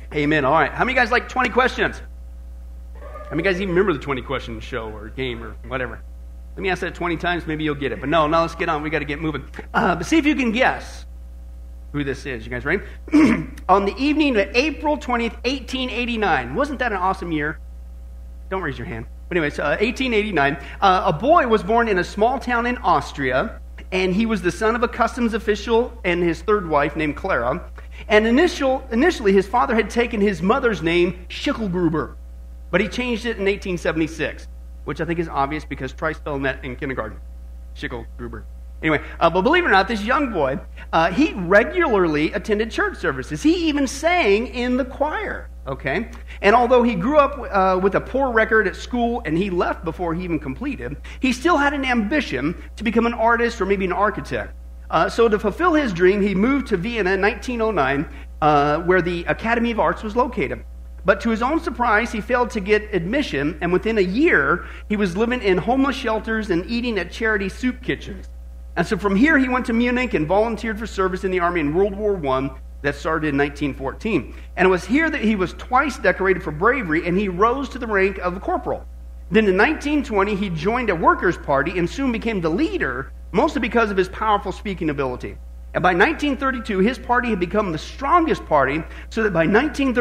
Amen. All right. How many guys like 20 questions? How many guys even remember the 20 question show or game or whatever? Let me ask that 20 times. Maybe you'll get it. But no, let's get on. We got to get moving. But see if you can guess who this is. You guys ready? On the evening of April 20th, 1889. Wasn't that an awesome year? Don't raise your hand. But anyways, 1889. A boy was born in a small town in Austria, and he was the son of a customs official and his third wife named Clara. And initially, his father had taken his mother's name, Schicklgruber, but he changed it in 1876, which I think is obvious because try spelling that in kindergarten. Schicklgruber. Anyway, but believe it or not, this young boy, he regularly attended church services. He even sang in the choir, okay? And although he grew up with a poor record at school and he left before he even completed, he still had an ambition to become an artist or maybe an architect. So to fulfill his dream, he moved to Vienna in 1909, where the Academy of Arts was located. But to his own surprise, he failed to get admission, and within a year, he was living in homeless shelters and eating at charity soup kitchens. And so from here, he went to Munich and volunteered for service in the army in World War I that started in 1914. And it was here that he was twice decorated for bravery, and he rose to the rank of a corporal. Then in 1920, he joined a workers' party and soon became the leader, mostly because of his powerful speaking ability. And by 1932, his party had become the strongest party, so that by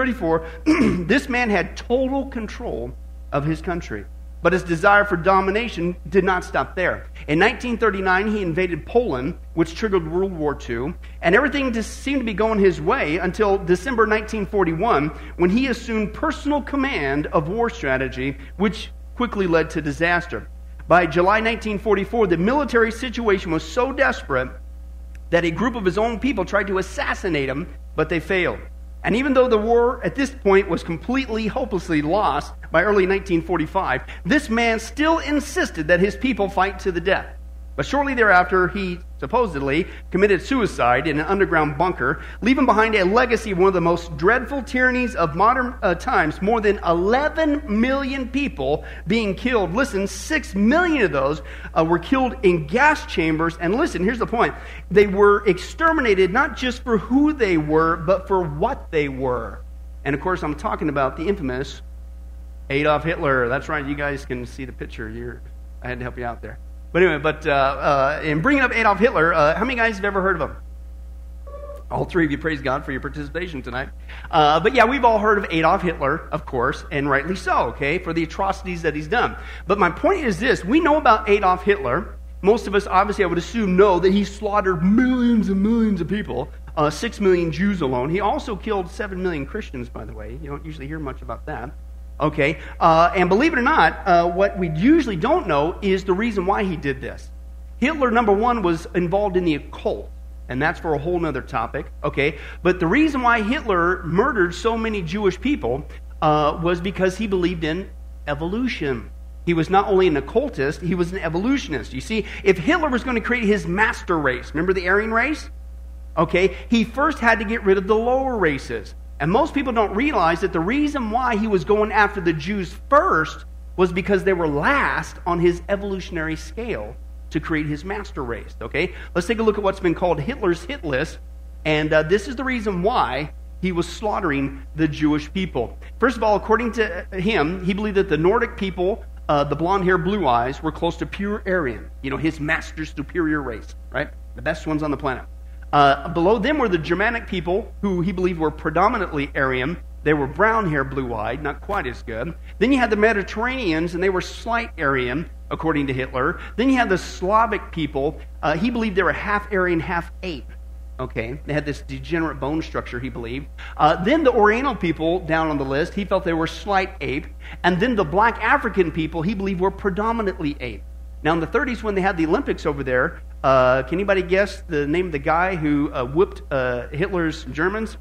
1934, this man had total control of his country. But his desire for domination did not stop there. In 1939, he invaded Poland, which triggered World War II, and everything just seemed to be going his way until December 1941, when he assumed personal command of war strategy, which quickly led to disaster. By July 1944, the military situation was so desperate that a group of his own people tried to assassinate him, but they failed. And even though the war at this point was completely, hopelessly lost by early 1945, this man still insisted that his people fight to the death. But shortly thereafter, he supposedly committed suicide in an underground bunker, leaving behind a legacy of one of the most dreadful tyrannies of modern times. More than 11 million people being killed. Listen, 6 million of those were killed in gas chambers. And listen, here's the point. They were exterminated not just for who they were, but for what they were. And of course, I'm talking about the infamous Adolf Hitler. That's right, you guys can see the picture. I had to help you out there. But anyway, in bringing up Adolf Hitler, how many guys have ever heard of him? All three of you, praise God for your participation tonight. But yeah, we've all heard of Adolf Hitler, of course, and rightly so, okay, for the atrocities that he's done. But my point is this. We know about Adolf Hitler. Most of us, obviously, I would assume, know that he slaughtered millions and millions of people, 6 million Jews alone. He also killed 7 million Christians, by the way. You don't usually hear much about that. Okay, and believe it or not, what we usually don't know is the reason why he did this. Hitler, number one, was involved in the occult, and that's for a whole other topic, okay? But the reason why Hitler murdered so many Jewish people was because he believed in evolution. He was not only an occultist, he was an evolutionist. You see, if Hitler was going to create his master race, remember the Aryan race? Okay, he first had to get rid of the lower races. And most people don't realize that the reason why he was going after the Jews first was because they were last on his evolutionary scale to create his master race, okay? Let's take a look at what's been called Hitler's hit list, and this is the reason why he was slaughtering the Jewish people. First of all, according to him, he believed that the Nordic people, the blonde hair, blue eyes, were close to pure Aryan, his master superior race, right? The best ones on the planet. Below them were the Germanic people, who he believed were predominantly Aryan. They were brown hair, blue-eyed, not quite as good. Then you had the Mediterraneans, and they were slight Aryan, according to Hitler. Then you had the Slavic people. He believed they were half Aryan, half ape. Okay, they had this degenerate bone structure, he believed. Then the Oriental people down on the list, he felt they were slight ape. And then the black African people, he believed were predominantly ape. Now in the 30s, when they had the Olympics over there, can anybody guess the name of the guy who whipped Hitler's Germans?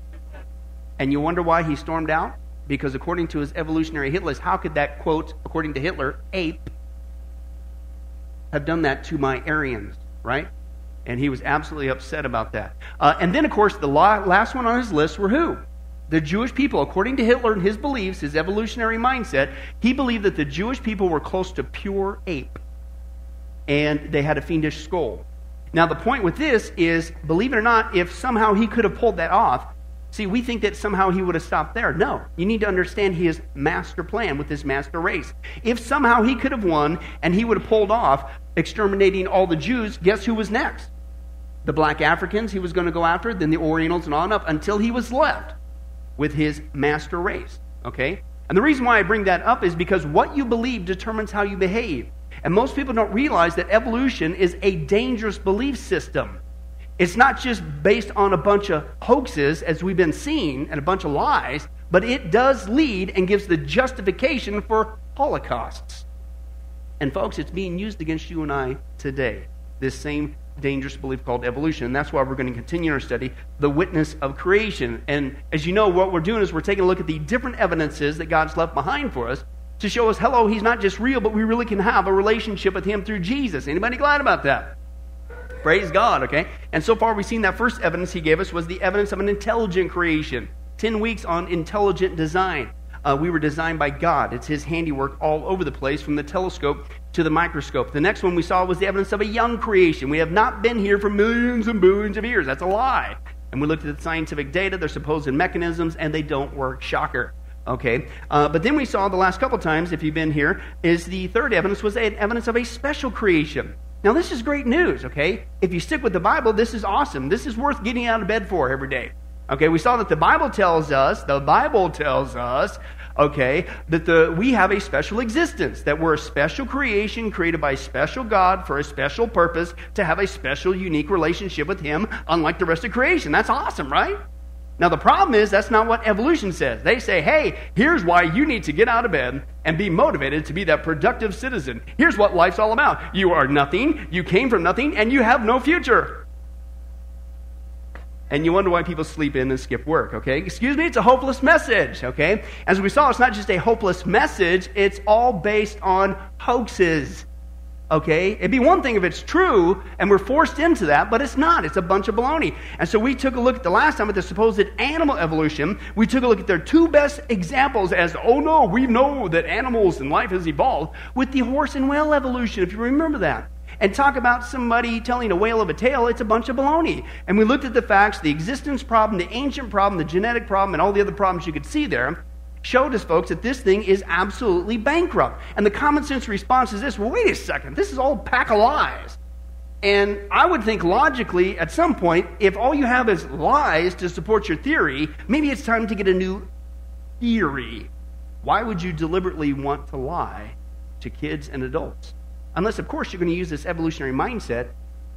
And you wonder why he stormed out? Because according to his evolutionary hit list, how could that, quote, according to Hitler, ape, have done that to my Aryans, right? And he was absolutely upset about that. And then, of course, the last one on his list were who? The Jewish people. According to Hitler and his beliefs, his evolutionary mindset, he believed that the Jewish people were close to pure ape. And they had a fiendish skull. Now, the point with this is, believe it or not, if somehow he could have pulled that off, See, we think that somehow he would have stopped there. No, you need to understand his master plan with his master race. If somehow he could have won and he would have pulled off exterminating all the Jews, guess who was next? The black Africans he was going to go after, then the Orientals and on up until he was left with his master race. Okay? And the reason why I bring that up is because what you believe determines how you behave. And most people don't realize that evolution is a dangerous belief system. It's not just based on a bunch of hoaxes, as we've been seeing, and a bunch of lies, but it does lead and gives the justification for holocausts. And folks, it's being used against you and I today, this same dangerous belief called evolution. And that's why we're going to continue our study, the witness of creation. And as you know, what we're doing is we're taking a look at the different evidences that God's left behind for us to show us, hello, he's not just real, but we really can have a relationship with him through Jesus. Anybody glad about that? Praise God, okay? And so far we've seen that first evidence he gave us was the evidence of an intelligent creation. 10 weeks on intelligent design. We were designed by God. It's his handiwork all over the place, from the telescope to the microscope. The next one we saw was the evidence of a young creation. We have not been here for millions and billions of years. That's a lie. And we looked at the scientific data, their supposed mechanisms, and they don't work. Shocker. Okay, but then we saw the last couple times, if you've been here, is the third evidence was an evidence of a special creation. Now, this is great news, okay? If you stick with the Bible, this is awesome. This is worth getting out of bed for every day. Okay, we saw that the Bible tells us, okay, that we have a special existence, that we're a special creation created by a special God for a special purpose to have a special, unique relationship with him, unlike the rest of creation. That's awesome, right? Now, the problem is that's not what evolution says. They say, hey, here's why you need to get out of bed and be motivated to be that productive citizen. Here's what life's all about. You are nothing, you came from nothing, and you have no future. And you wonder why people sleep in and skip work, okay? Excuse me, it's a hopeless message, okay? As we saw, it's not just a hopeless message, it's all based on hoaxes. Okay? It'd be one thing if it's true and we're forced into that, but it's not. It's a bunch of baloney. And so we took a look at the last time at the supposed animal evolution. We took a look at their two best examples as, oh no, we know that animals and life has evolved, with the horse and whale evolution, if you remember that. And talk about somebody telling a whale of a tale, it's a bunch of baloney. And we looked at the facts, the existence problem, the ancient problem, the genetic problem, and all the other problems you could see there. Showed us, folks, that this thing is absolutely bankrupt. And the common sense response is this, well, wait a second, this is all a pack of lies. And I would think logically, at some point, if all you have is lies to support your theory, maybe it's time to get a new theory. Why would you deliberately want to lie to kids and adults? Unless, of course, you're going to use this evolutionary mindset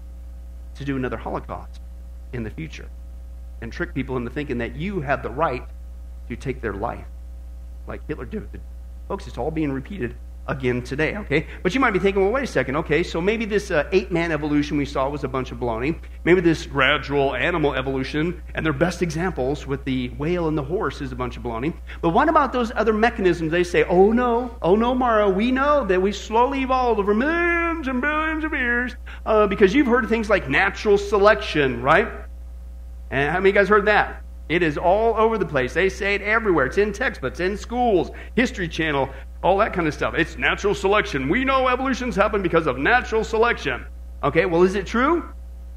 to do another Holocaust in the future and trick people into thinking that you have the right to take their life, like Hitler did. Folks, it's all being repeated again today, okay? But you might be thinking, well, wait a second, okay, so maybe this 8-man evolution we saw was a bunch of baloney. Maybe this gradual animal evolution, and their best examples with the whale and the horse is a bunch of baloney. But what about those other mechanisms? They say, oh no, Mara, we know that we slowly evolved over millions and billions of years, because you've heard of things like natural selection, right? And how many of you guys heard that? It is all over the place. They say it everywhere. It's in textbooks, in schools, History Channel, all that kind of stuff. It's natural selection. We know evolution's happened because of natural selection. Okay, well, is it true?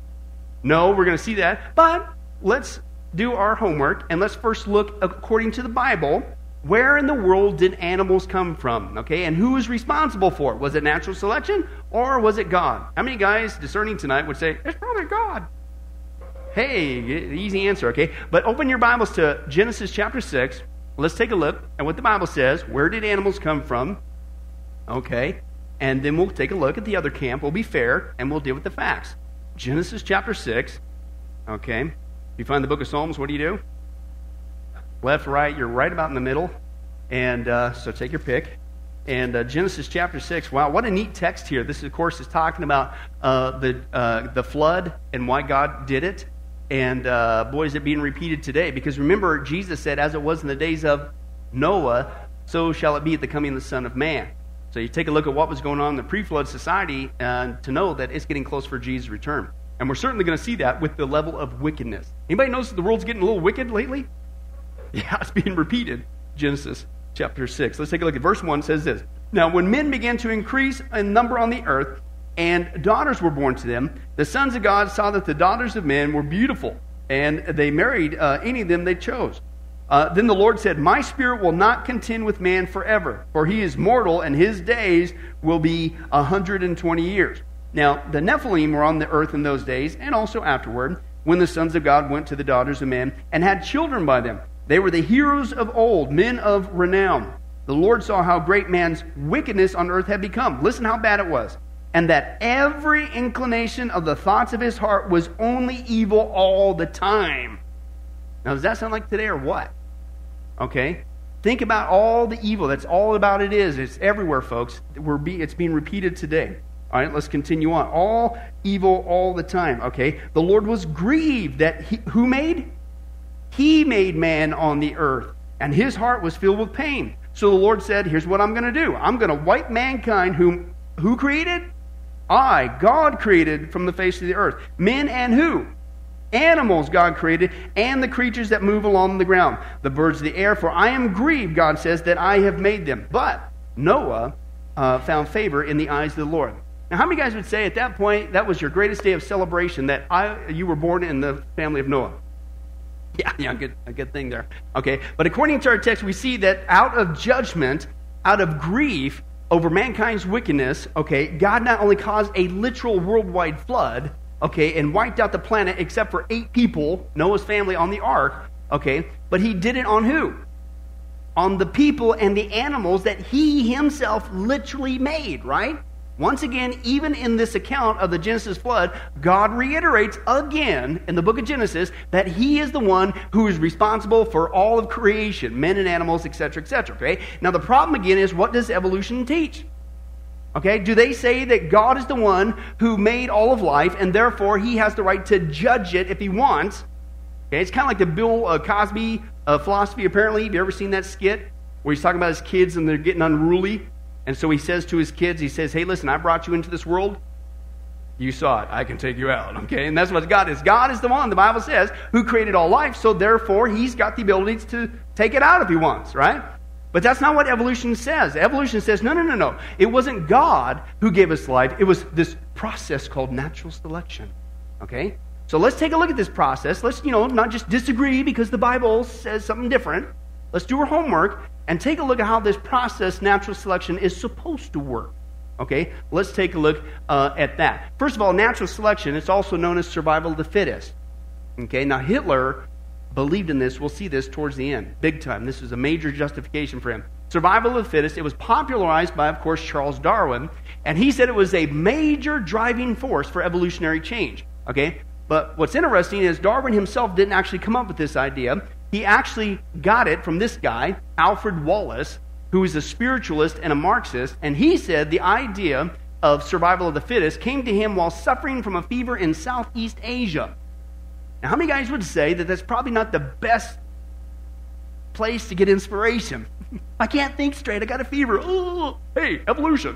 No, we're going to see that. But let's do our homework, and let's first look, according to the Bible, where in the world did animals come from? Okay, and who is responsible for it? Was it natural selection, or was it God? How many guys discerning tonight would say, it's probably God? Hey, easy answer, okay? But open your Bibles to Genesis chapter 6. Let's take a look at what the Bible says. Where did animals come from? Okay. And then we'll take a look at the other camp. We'll be fair, and we'll deal with the facts. Genesis chapter 6. Okay. If you find the book of Psalms, what do? Left, right, you're right about in the middle. And so take your pick. And Genesis chapter 6, wow, what a neat text here. This, of course, is talking about the flood and why God did it. And boy, is it being repeated today. Because remember, Jesus said, as it was in the days of Noah, so shall it be at the coming of the Son of Man. So you take a look at what was going on in the pre-flood society to know that it's getting close for Jesus' return. And we're certainly going to see that with the level of wickedness. Anybody notice that the world's getting a little wicked lately? Yeah, it's being repeated. Genesis chapter 6. Let's take a look at verse 1. It says this. Now, when men began to increase in number on the earth, and daughters were born to them, the sons of God saw that the daughters of men were beautiful, and they married any of them they chose. Then the Lord said, my spirit will not contend with man forever, for he is mortal, and his days will be 120 years. Now, the Nephilim were on the earth in those days, and also afterward, when the sons of God went to the daughters of men and had children by them. They were the heroes of old, men of renown. The Lord saw how great man's wickedness on earth had become. Listen how bad it was. And that every inclination of the thoughts of his heart was only evil all the time. Now, does that sound like today or what? Okay? Think about all the evil. That's all about it is. It's everywhere, folks. It's being repeated today. All right, let's continue on. All evil all the time. Okay? The Lord was grieved that who made? He made man on the earth, and his heart was filled with pain. So the Lord said, here's what I'm going to do. I'm going to wipe mankind who created? I, God, created from the face of the earth. Men and who? Animals God created, and the creatures that move along the ground, the birds of the air. For I am grieved, God says, that I have made them. But Noah found favor in the eyes of the Lord. Now, how many guys would say at that point that was your greatest day of celebration, that you were born in the family of Noah? Yeah, a good thing there. Okay, but according to our text, we see that out of judgment, out of grief over mankind's wickedness, okay, God not only caused a literal worldwide flood, okay, and wiped out the planet except for 8 people, Noah's family, on the ark, okay, but he did it on who? On the people and the animals that he himself literally made, right? Once again, even in this account of the Genesis flood, God reiterates again in the book of Genesis that he is the one who is responsible for all of creation, men and animals, etc., etc., okay? Now, the problem again is, what does evolution teach? Okay, do they say that God is the one who made all of life, and therefore he has the right to judge it if he wants? Okay, it's kind of like the Bill Cosby philosophy, apparently. Have you ever seen that skit where he's talking about his kids and they're getting unruly? And so he says to his kids, he says, hey, listen, I brought you into this world. You saw it. I can take you out. Okay, and that's what God is. God is the one, the Bible says, who created all life, so therefore he's got the ability to take it out if he wants, right? But that's not what evolution says. Evolution says, no. It wasn't God who gave us life. It was this process called natural selection. Okay? So let's take a look at this process. Let's, not just disagree because the Bible says something different. Let's do our homework and take a look at how this process, natural selection, is supposed to work. Okay? Let's take a look at that. First of all, natural selection, it's also known as survival of the fittest. Okay? Now, Hitler believed in this. We'll see this towards the end. Big time. This is a major justification for him. Survival of the fittest. It was popularized by, of course, Charles Darwin. And he said it was a major driving force for evolutionary change. Okay? But what's interesting is Darwin himself didn't actually come up with this idea. He actually got it from this guy, Alfred Wallace, who is a spiritualist and a Marxist. And he said the idea of survival of the fittest came to him while suffering from a fever in Southeast Asia. Now, how many guys would say that that's probably not the best place to get inspiration? I can't think straight. I got a fever. Oh, hey, evolution.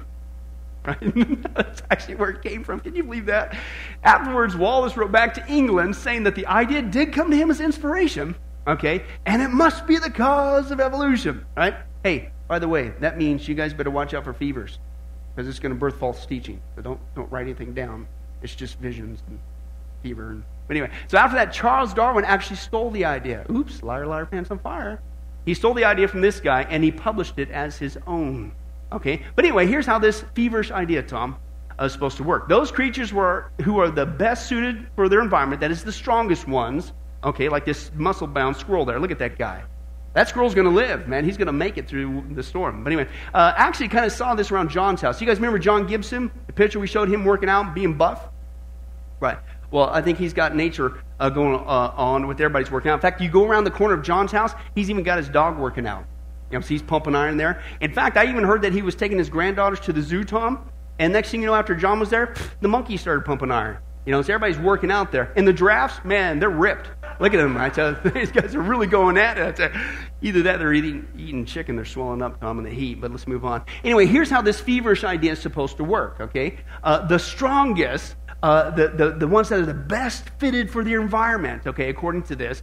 Right? That's actually where it came from. Can you believe that? Afterwards, Wallace wrote back to England saying that the idea did come to him as inspiration. Okay? And it must be the cause of evolution. Right? Hey, by the way, that means you guys better watch out for fevers, because it's going to birth false teaching. So don't write anything down. It's just visions and fever. But anyway, so after that, Charles Darwin actually stole the idea. Oops, liar, liar, pants on fire. He stole the idea from this guy, and he published it as his own. Okay? But anyway, here's how this feverish idea, Tom, is supposed to work. Those creatures who are the best suited for their environment, that is the strongest ones, okay, like this muscle-bound squirrel there. Look at that guy. That squirrel's going to live, man. He's going to make it through the storm. But anyway, actually kind of saw this around John's house. You guys remember John Gibson? The picture we showed him working out, being buff? Right. Well, I think he's got nature going on with everybody's working out. In fact, you go around the corner of John's house, he's even got his dog working out. So he's pumping iron there. In fact, I even heard that he was taking his granddaughters to the zoo, Tom. And next thing you know, after John was there, the monkeys started pumping iron. So everybody's working out there. And the giraffes, man, they're ripped. Look at them. I tell you, these guys are really going at it. I tell you, either that or eating chicken. They're swelling up, Tom, in the heat. But let's move on. Anyway, here's how this feverish idea is supposed to work, okay? The strongest, the ones that are the best fitted for their environment, okay, according to this,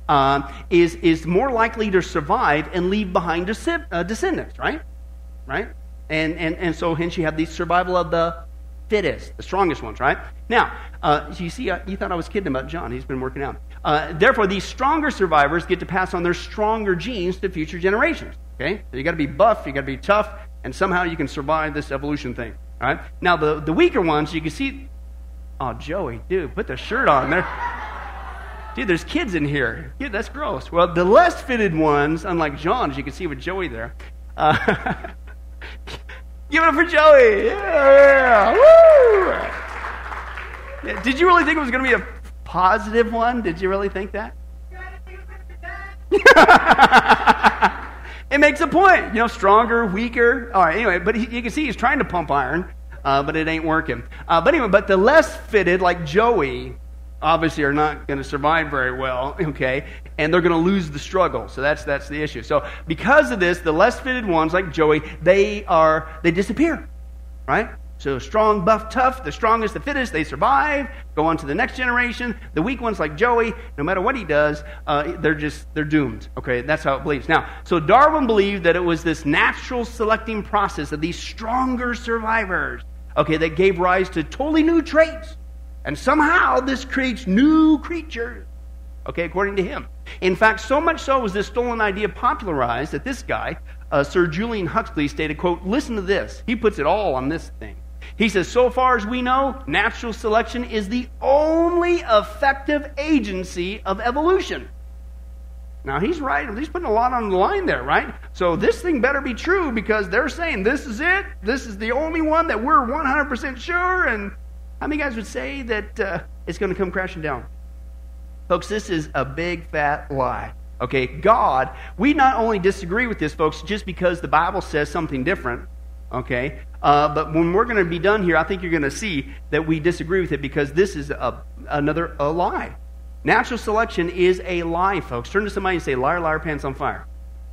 is more likely to survive and leave behind descendants, right? Right? And so hence you have the survival of the fittest, the strongest ones, right? Now, you see, you thought I was kidding about John. He's been working out. Therefore, these stronger survivors get to pass on their stronger genes to future generations. Okay? So you got to be buff, you got to be tough, and somehow you can survive this evolution thing. All right? Now, the weaker ones, you can see... Oh, Joey, dude, put the shirt on there. Dude, there's kids in here. Dude, that's gross. Well, the less fitted ones, unlike John, as you can see with Joey there. Give it up for Joey. Yeah. Woo! Yeah, did you really think it was going to be a positive one? Did you really think that? It makes a point. Stronger, weaker. All right, anyway, but you can see he's trying to pump iron, but it ain't working. But the less fitted, like Joey, obviously are not going to survive very well, okay? And they're going to lose the struggle. So that's the issue. So because of this, the less fitted ones, like Joey, they disappear, right? So strong, buff, tough, the strongest, the fittest, they survive, go on to the next generation. The weak ones like Joey, no matter what he does, they're doomed. Okay, that's how it believes. Now, so Darwin believed that it was this natural selecting process of these stronger survivors, okay, that gave rise to totally new traits. And somehow this creates new creatures, okay, according to him. In fact, so much so was this stolen idea popularized that this guy, Sir Julian Huxley, stated, quote, listen to this. He puts it all on this thing. He says, so far as we know, natural selection is the only effective agency of evolution. Now, he's right. He's putting a lot on the line there, right? So this thing better be true because they're saying this is it. This is the only one that we're 100% sure. And how many guys would say that it's going to come crashing down? Folks, this is a big, fat lie. Okay, God, we not only disagree with this, folks, just because the Bible says something different, okay, but when we're going to be done here, I think you're going to see that we disagree with it because this is another lie. Natural selection is a lie, folks. Turn to somebody and say, liar, liar, pants on fire.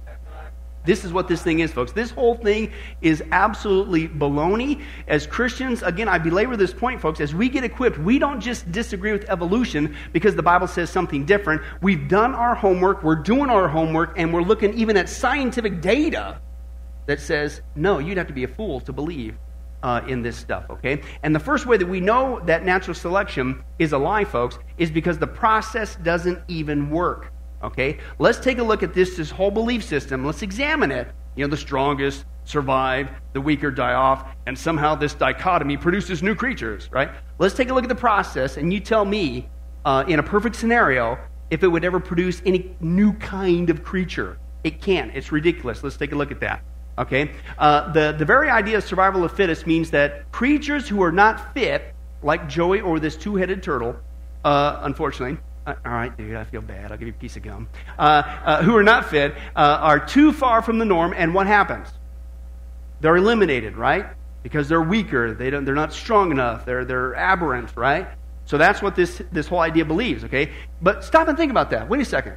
This is what this thing is, folks. This whole thing is absolutely baloney. As Christians, again, I belabor this point, folks, as we get equipped, we don't just disagree with evolution because the Bible says something different. We've done our homework, we're doing our homework, and we're looking even at scientific data that says, no, you'd have to be a fool to believe in this stuff, okay? And the first way that we know that natural selection is a lie, folks, is because the process doesn't even work. Okay, let's take a look at this whole belief system. Let's examine it. The strongest survive, the weaker die off, and somehow this dichotomy produces new creatures, right? Let's take a look at the process, and you tell me, in a perfect scenario, if it would ever produce any new kind of creature. It can't. It's ridiculous. Let's take a look at that. Okay, the very idea of survival of the fittest means that creatures who are not fit, like Joey or this two-headed turtle, unfortunately, all right, dude, I feel bad. I'll give you a piece of gum. Who are not fit, are too far from the norm, and what happens? They're eliminated, right? Because they're weaker. They're not strong enough. They're aberrant, right? So that's what this whole idea believes, okay? But stop and think about that. Wait a second.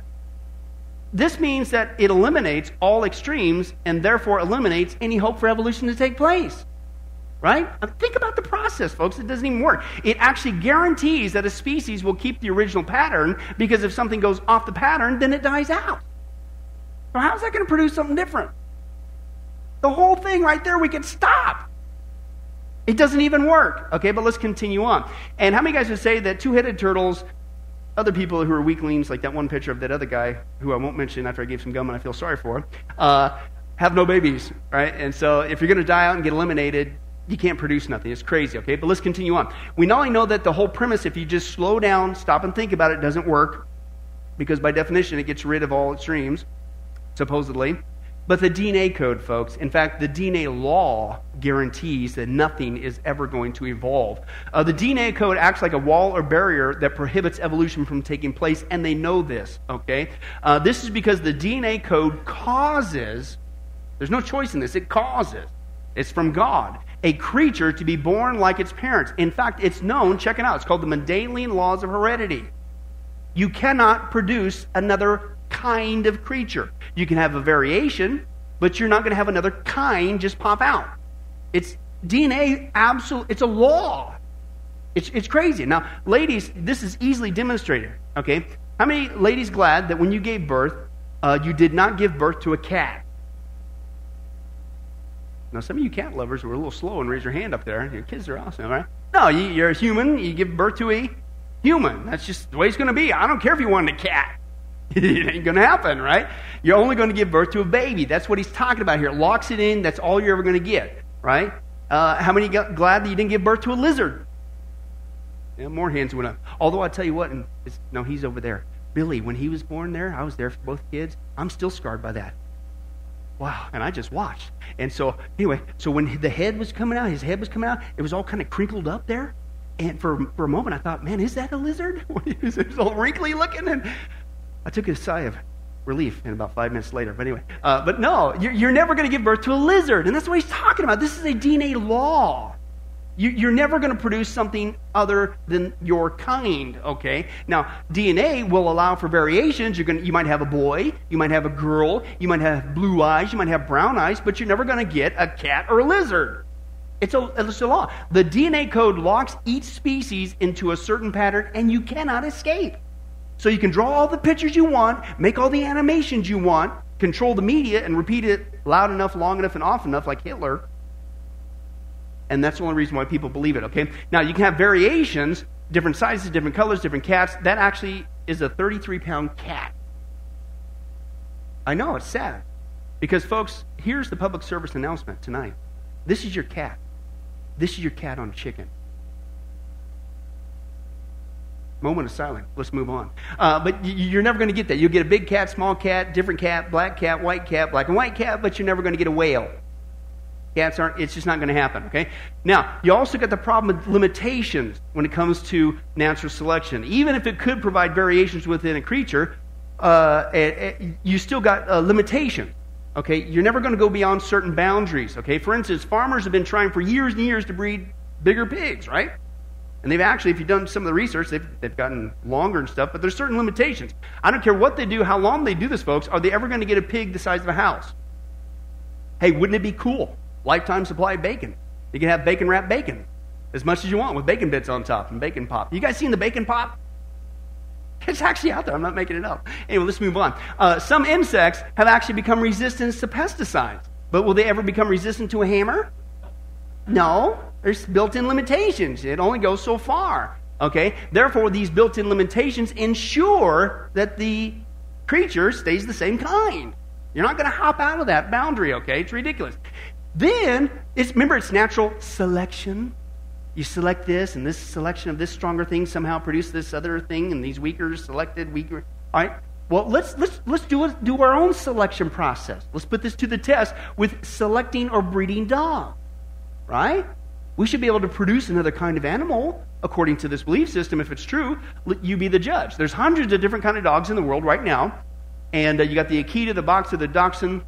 This means that it eliminates all extremes and therefore eliminates any hope for evolution to take place. Right? Think about the process, folks. It doesn't even work. It actually guarantees that a species will keep the original pattern because if something goes off the pattern, then it dies out. So how is that going to produce something different? The whole thing right there, we could stop. It doesn't even work. Okay, but let's continue on. And how many guys would say that two-headed turtles, other people who are weaklings, like that one picture of that other guy, who I won't mention after I gave some gum and I feel sorry for, have no babies, right? And so if you're going to die out and get eliminated, you can't produce nothing. It's crazy, okay? But let's continue on. We not only know that the whole premise, if you just slow down, stop and think about it, doesn't work, because by definition, it gets rid of all extremes, supposedly. But the DNA code, folks, in fact, the DNA law guarantees that nothing is ever going to evolve. The DNA code acts like a wall or barrier that prohibits evolution from taking place, and they know this, okay? This is because the DNA code causes, there's no choice in this, it causes, it's from God, a creature to be born like its parents. In fact, it's known, check it out, it's called the Mendelian laws of heredity. You cannot produce another kind of creature. You can have a variation, but you're not going to have another kind just pop out. It's DNA, it's a law. It's crazy. Now, ladies, this is easily demonstrated, okay? How many ladies glad that when you gave birth, you did not give birth to a cat? Now, some of you cat lovers were a little slow and raise your hand up there. Your kids are awesome, right? No, you're a human. You give birth to a human. That's just the way it's going to be. I don't care if you wanted a cat. It ain't going to happen, right? You're only going to give birth to a baby. That's what he's talking about here. Locks it in. That's all you're ever going to get, right? How many glad that you didn't give birth to a lizard? Yeah, more hands went up. Although I tell you what, he's over there. Billy, when he was born there, I was there for both kids. I'm still scarred by that. Wow, and I just watched. And so, anyway, so when the head was coming out, his head was coming out, it was all kind of crinkled up there. And for a moment, I thought, man, is that a lizard? It was all wrinkly looking. And I took a sigh of relief, and about 5 minutes later. But anyway, but no, you're never going to give birth to a lizard. And that's what he's talking about. This is a DNA law. You're never going to produce something other than your kind, okay? Now, DNA will allow for variations. You might have a boy, you might have a girl, you might have blue eyes, you might have brown eyes, but you're never going to get a cat or a lizard. It's a law. The DNA code locks each species into a certain pattern, and you cannot escape. So you can draw all the pictures you want, make all the animations you want, control the media, and repeat it loud enough, long enough, and often enough, like Hitler. And that's the only reason why people believe it, okay? Now, you can have variations, different sizes, different colors, different cats. That actually is a 33-pound cat. I know, it's sad. Because, folks, here's the public service announcement tonight. This is your cat. This is your cat on chicken. Moment of silence. Let's move on. But you're never going to get that. You'll get a big cat, small cat, different cat, black and white cat, but you're never going to get a whale. Cats aren't, it's just not going to happen, okay? Now, you also got the problem with limitations when it comes to natural selection. Even if it could provide variations within a creature, you still got limitations, okay? You're never going to go beyond certain boundaries, okay? For instance, farmers have been trying for years and years to breed bigger pigs, right? And they've actually, if you've done some of the research, they've gotten longer and stuff, but there's certain limitations. I don't care what they do, how long they do this, folks. Are they ever going to get a pig the size of a house? Hey, wouldn't it be cool? Lifetime supply of bacon. You can have bacon wrapped bacon as much as you want with bacon bits on top and bacon pop. You guys seen the bacon pop? It's actually out there. I'm not making it up. Anyway, let's move on. Some insects have actually become resistant to pesticides. But will they ever become resistant to a hammer? No. There's built-in limitations. It only goes so far. Okay? Therefore, these built-in limitations ensure that the creature stays the same kind. You're not going to hop out of that boundary, okay? It's ridiculous. Then, remember, it's natural selection. You select this, and this selection of this stronger thing somehow produced this other thing, and these weaker selected weaker. All right. Well, let's do our own selection process. Let's put this to the test with selecting or breeding dogs. Right? We should be able to produce another kind of animal according to this belief system. If it's true, you be the judge. There's hundreds of different kind of dogs in the world right now, and you got the Akita, the Boxer, the Dachshund.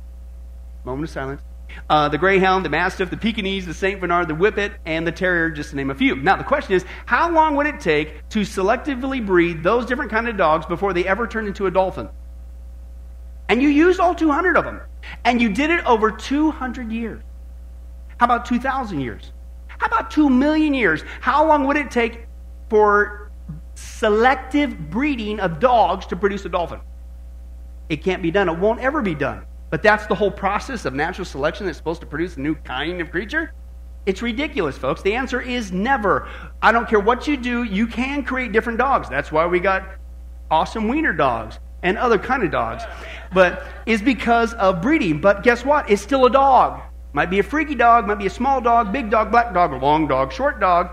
Moment of silence. The Greyhound, the Mastiff, the Pekingese, the St. Bernard, the Whippet, and the Terrier, just to name a few. Now, the question is, how long would it take to selectively breed those different kind of dogs before they ever turn into a dolphin? And you used all 200 of them. And you did it over 200 years. How about 2,000 years? How about 2 million years? How long would it take for selective breeding of dogs to produce a dolphin? It can't be done. It won't ever be done. But that's the whole process of natural selection that's supposed to produce a new kind of creature? It's ridiculous, folks. The answer is never. I don't care what you do, you can create different dogs. That's why we got awesome wiener dogs and other kind of dogs. But it's because of breeding. But guess what? It's still a dog. Might be a freaky dog, might be a small dog, big dog, black dog, long dog, short dog,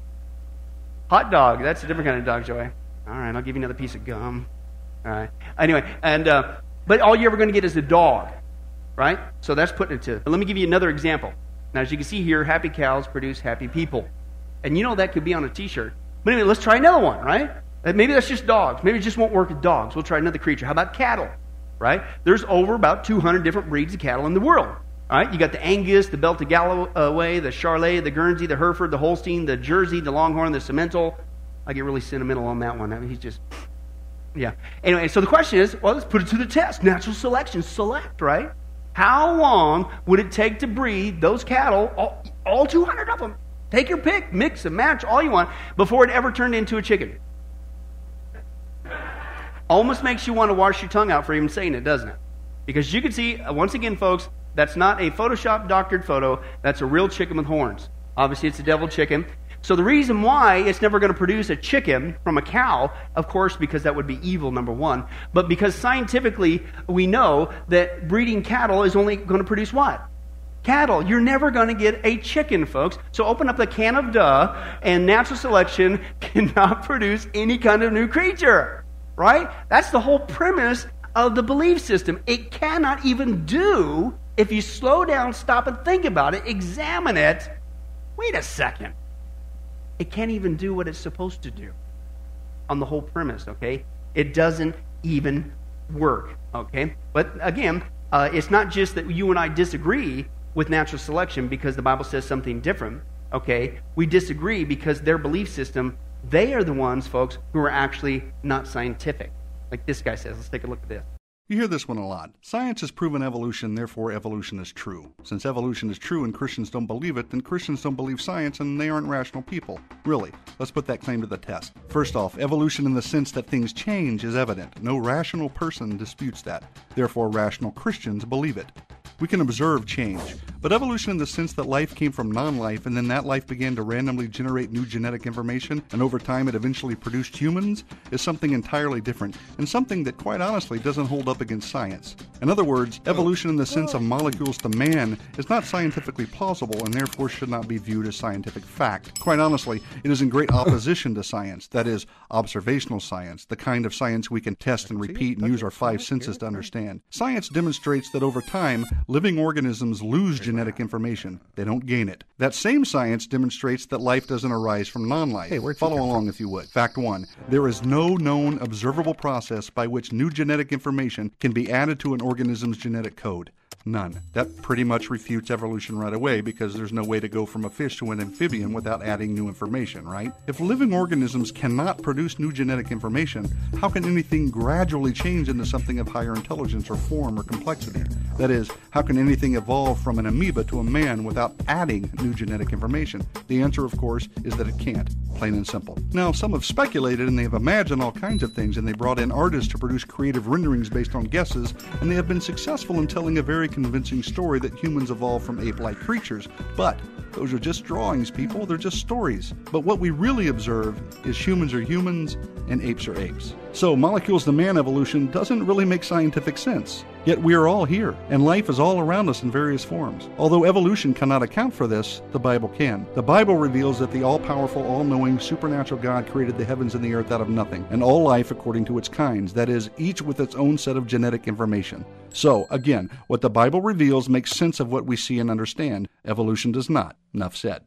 hot dog. That's a different kind of dog, Joey. All right, I'll give you another piece of gum. All right. Anyway, but all you're ever going to get is a dog, right? So that's putting it to. But let me give you another example. Now, as you can see here, happy cows produce happy people. And you know that could be on a t-shirt. But anyway, let's try another one, right? Maybe that's just dogs. Maybe it just won't work with dogs. We'll try another creature. How about cattle, right? There's over about 200 different breeds of cattle in the world. All right, you got the Angus, the Belted Galloway, the Charolais, the Guernsey, the Hereford, the Holstein, the Jersey, the Longhorn, the Simmental. I get really sentimental on that one. I mean, he's just, yeah. Anyway, so the question is, well, let's put it to the test. Natural selection, select, right? How long would it take to breed those cattle, all 200 of them? Take your pick, mix and match, all you want, before it ever turned into a chicken. Almost makes you want to wash your tongue out for even saying it, doesn't it? Because you can see, once again, folks, that's not a Photoshop doctored photo. That's a real chicken with horns. Obviously, it's a devil chicken. So the reason why it's never going to produce a chicken from a cow, of course, because that would be evil, number one, but because scientifically we know that breeding cattle is only going to produce what? Cattle. You're never going to get a chicken, folks. So open up the can of duh, and natural selection cannot produce any kind of new creature, right? That's the whole premise of the belief system. It cannot even do, if you slow down, stop and think about it, examine it, wait a second. It can't even do what it's supposed to do on the whole premise, okay? It doesn't even work, okay? But again, it's not just that you and I disagree with natural selection because the Bible says something different, okay? We disagree because their belief system, they are the ones, folks, who are actually not scientific. Like this guy says. Let's take a look at this. You hear this one a lot. Science has proven evolution, therefore evolution is true. Since evolution is true and Christians don't believe it, then Christians don't believe science and they aren't rational people. Really, let's put that claim to the test. First off, evolution in the sense that things change is evident. No rational person disputes that. Therefore, rational Christians believe it. We can observe change, but evolution in the sense that life came from non-life and then that life began to randomly generate new genetic information and over time it eventually produced humans is something entirely different and something that quite honestly doesn't hold up against science. In other words, evolution in the sense of molecules to man is not scientifically plausible and therefore should not be viewed as scientific fact. Quite honestly, it is in great opposition to science, that is, observational science, the kind of science we can test and repeat and use our five senses to understand. Science demonstrates that over time, living organisms lose genetic information. They don't gain it. That same science demonstrates that life doesn't arise from non-life. Follow along if you would. Fact 1. There is no known observable process by which new genetic information can be added to an organism's genetic code. None. That pretty much refutes evolution right away because there's no way to go from a fish to an amphibian without adding new information, right? If living organisms cannot produce new genetic information, how can anything gradually change into something of higher intelligence or form or complexity? That is, how can anything evolve from an amoeba to a man without adding new genetic information? The answer, of course, is that it can't. Plain and simple. Now, some have speculated and they have imagined all kinds of things and they brought in artists to produce creative renderings based on guesses, and they have been successful in telling a very convincing story that humans evolved from ape-like creatures. But those are just drawings, people. They're just stories. But what we really observe is humans are humans and apes are apes. So molecules to man evolution doesn't really make scientific sense. Yet we are all here, and life is all around us in various forms. Although evolution cannot account for this, the Bible can. The Bible reveals that the all-powerful, all-knowing, supernatural God created the heavens and the earth out of nothing, and all life according to its kinds, that is, each with its own set of genetic information. So, again, what the Bible reveals makes sense of what we see and understand. Evolution does not. Enough said.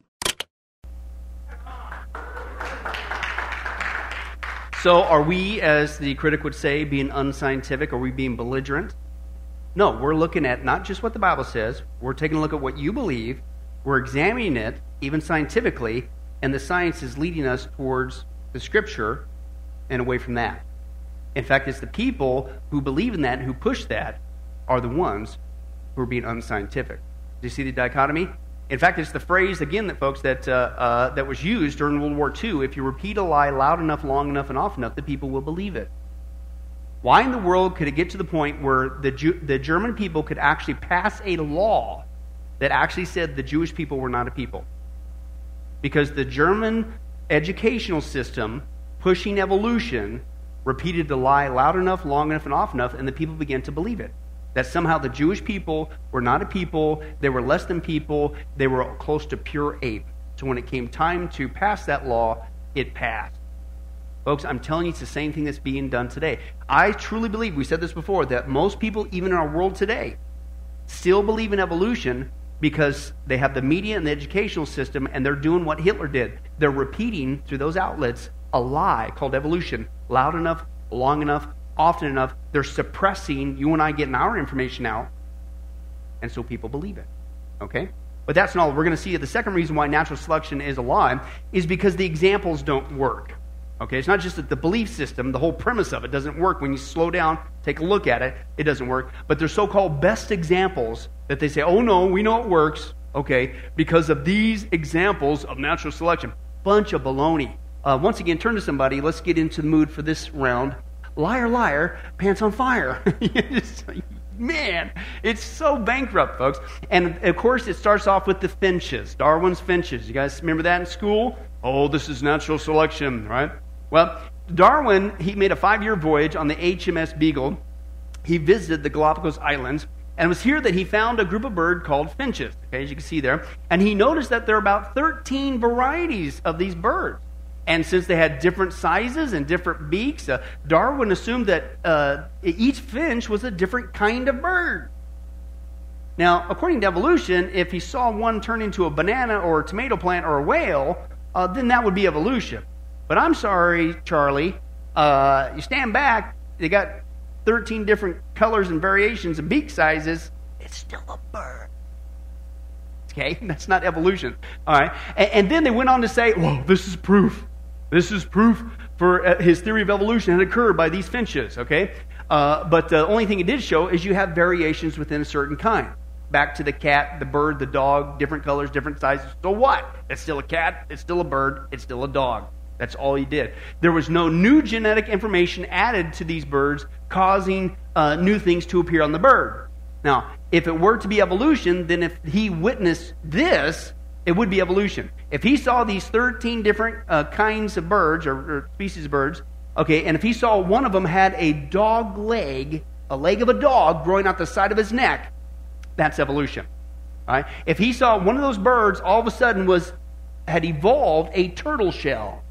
So are we, as the critic would say, being unscientific? Are we being belligerent? No, we're looking at not just what the Bible says. We're taking a look at what you believe. We're examining it, even scientifically, and the science is leading us towards the Scripture and away from that. In fact, it's the people who believe in that and who push that are the ones who are being unscientific. Do you see the dichotomy? In fact, it's the phrase, again, that folks, that was used during World War II. If you repeat a lie loud enough, long enough, and often enough, the people will believe it. Why in the world could it get to the point where the German people could actually pass a law that actually said the Jewish people were not a people? Because the German educational system, pushing evolution, repeated the lie loud enough, long enough, and often enough, and the people began to believe it. That somehow the Jewish people were not a people, they were less than people, they were close to pure ape. So when it came time to pass that law, it passed. Folks, I'm telling you, it's the same thing that's being done today. I truly believe, we said this before, that most people, even in our world today, still believe in evolution because they have the media and the educational system, and they're doing what Hitler did. They're repeating through those outlets a lie called evolution, loud enough, long enough, often enough. They're suppressing you and I getting our information out, and so people believe it. Okay? But that's not all. We're going to see the second reason why natural selection is a lie is because the examples don't work. Okay? It's not just that the belief system, the whole premise of it doesn't work. When you slow down, take a look at it, it doesn't work. But they're so-called best examples that they say, oh no, we know it works, okay, because of these examples of natural selection. Bunch of baloney. Once again, turn to somebody. Let's get into the mood for this round. Liar, liar, pants on fire. Man, it's so bankrupt, folks. And, of course, it starts off with the finches, Darwin's finches. You guys remember that in school? oh, this is natural selection, right? Well, Darwin, he made a 5-year voyage on the HMS Beagle. He visited the Galapagos Islands, and it was here that he found a group of birds called finches, okay, as you can see there. And he noticed that there are about 13 varieties of these birds. And since they had different sizes and different beaks, Darwin assumed that each finch was a different kind of bird. Now, according to evolution, if he saw one turn into a banana or a tomato plant or a whale, then that would be evolution. But I'm sorry, Charlie, you stand back, they got 13 different colors and variations and beak sizes, it's still a bird. Okay, that's not evolution. All right, and then they went on to say, whoa, this is proof. This is proof for his theory of evolution had occurred by these finches, okay? But the only thing it did show is you have variations within a certain kind. Back to the cat, the bird, the dog, different colors, different sizes. So what? It's still a cat, it's still a bird, it's still a dog. That's all he did. There was no new genetic information added to these birds causing new things to appear on the bird. Now, if it were to be evolution, then if he witnessed this, it would be evolution. If he saw these 13 different kinds of birds or species of birds, okay, and if he saw one of them had a dog leg, a leg of a dog growing out the side of his neck, that's evolution. All right? If he saw one of those birds all of a sudden had evolved a turtle shell,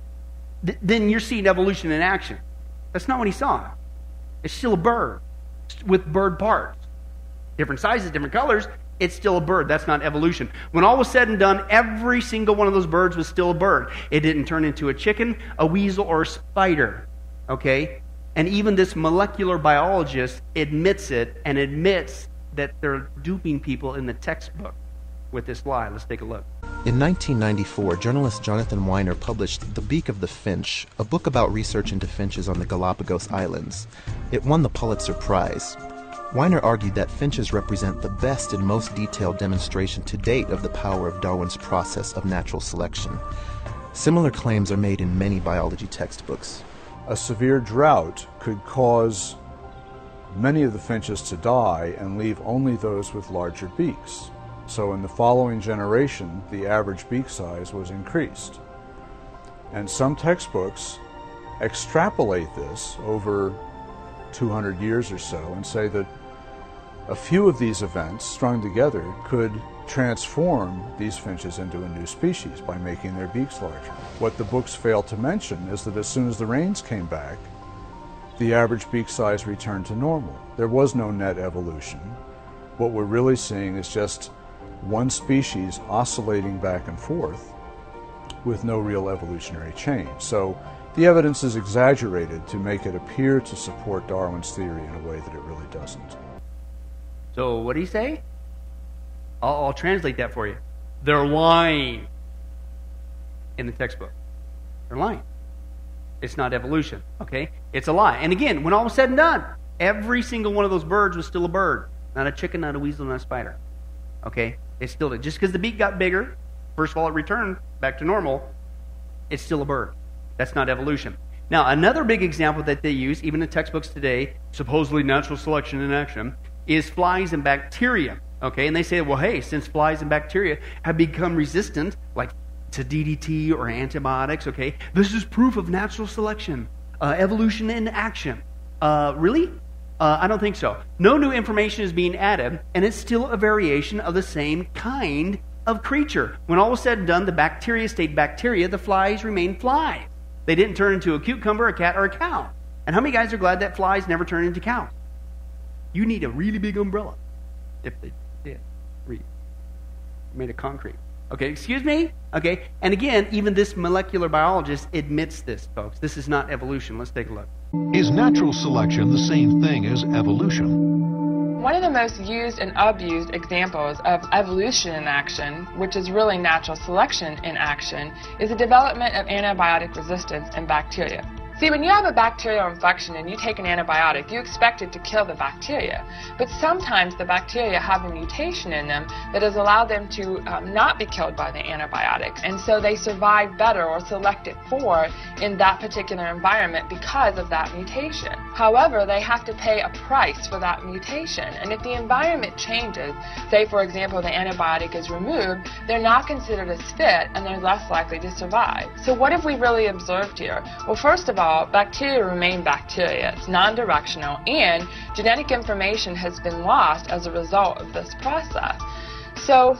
then you're seeing evolution in action. That's not what he saw. It's still a bird with bird parts. Different sizes, different colors, it's still a bird. That's not evolution. When all was said and done, every single one of those birds was still a bird. It didn't turn into a chicken, a weasel, or a spider. Okay? And even this molecular biologist admits it and admits that they're duping people in the textbook with this lie. Let's take a look. In 1994, journalist Jonathan Weiner published The Beak of the Finch, a book about research into finches on the Galapagos Islands. It won the Pulitzer Prize. Weiner argued that finches represent the best and most detailed demonstration to date of the power of Darwin's process of natural selection. Similar claims are made in many biology textbooks. A severe drought could cause many of the finches to die and leave only those with larger beaks. So in the following generation, the average beak size was increased. And some textbooks extrapolate this over 200 years or so and say that a few of these events strung together could transform these finches into a new species by making their beaks larger. What the books fail to mention is that as soon as the rains came back, the average beak size returned to normal. There was no net evolution. What we're really seeing is just one species oscillating back and forth with no real evolutionary change. So the evidence is exaggerated to make it appear to support Darwin's theory in a way that it really doesn't. So what did he say? I'll translate that for you. They're lying in the textbook. They're lying. It's not evolution, okay? It's a lie. And again, when all was said and done, every single one of those birds was still a bird. Not a chicken, not a weasel, not a spider. Okay? It's still, just because the beak got bigger, first of all, it returned back to normal, it's still a bird. That's not evolution. Now, another big example that they use, even in textbooks today, supposedly natural selection in action, is flies and bacteria. Okay, and they say, well, hey, since flies and bacteria have become resistant, like to DDT or antibiotics, okay, this is proof of natural selection, evolution in action. Really? I don't think so. No new information is being added, and it's still a variation of the same kind of creature. When all was said and done, the bacteria stayed bacteria, the flies remained flies. They didn't turn into a cucumber, a cat, or a cow. And how many guys are glad that flies never turn into cows? You need a really big umbrella if they did. Made of concrete. Okay, excuse me? Okay, and again, even this molecular biologist admits this, folks. This is not evolution. Let's take a look. Is natural selection the same thing as evolution? One of the most used and abused examples of evolution in action, which is really natural selection in action, is the development of antibiotic resistance in bacteria. See, when you have a bacterial infection and you take an antibiotic, you expect it to kill the bacteria. But sometimes the bacteria have a mutation in them that has allowed them to not be killed by the antibiotic. And so they survive better or selected for in that particular environment because of that mutation. However, they have to pay a price for that mutation. And if the environment changes, say for example the antibiotic is removed, they're not considered as fit and they're less likely to survive. So what have we really observed here? Well, first of all, bacteria remain bacteria. It's non-directional, and genetic information has been lost as a result of this process. So